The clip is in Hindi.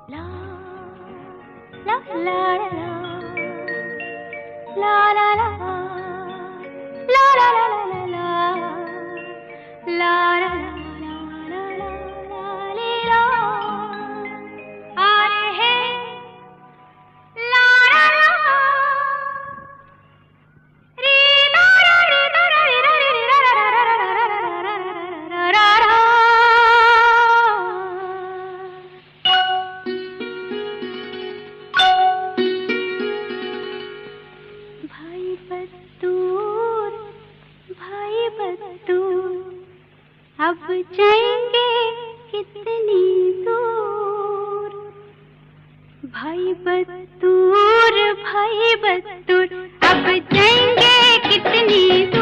La la la la la la la la la la la la la la la la आए हैं ला ला ला री ला ला री ला ला री ला री ला ला ला ला ला ला भाई बदूर अब जाएंगे कितनी दूर भाई बदूर अब जाएंगे कितनी दूर